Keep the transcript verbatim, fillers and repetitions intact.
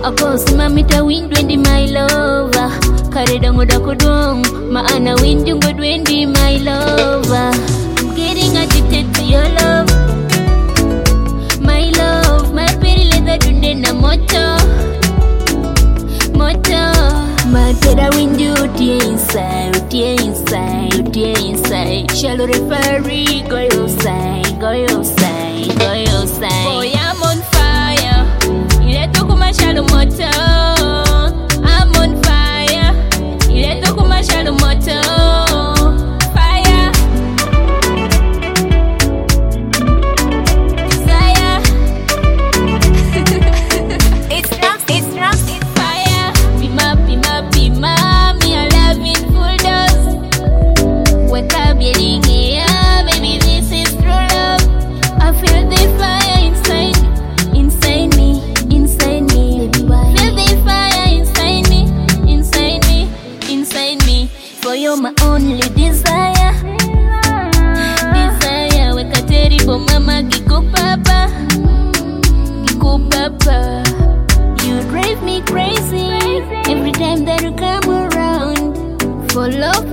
Akosimamita wind wendi my lover. Karedango dakudong maana wind good wendi my lover. I'm getting addicted to your love. My love, my pretty leather dunde na moto. Moto. My pera wind you tie inside, tie inside, tie inside. Shallow referee, go your side, go your side, go your side. Boy, I'm on fire. Ile tukuma shallow moto. I'm on fire. Ile tukuma shallow moto. Fire. Desire. It's not, it's not, it's fire. Pima, pima, pima. Me a loving full dose. Wake up, yelling, yeah, baby, this is true love. I feel the fire inside, inside me, inside me. Feel the fire inside me, inside me, inside me. For you're my only desire, desire. Weka terrible mama, giku papa, giku papa. You drive me crazy every time that you come around. For love.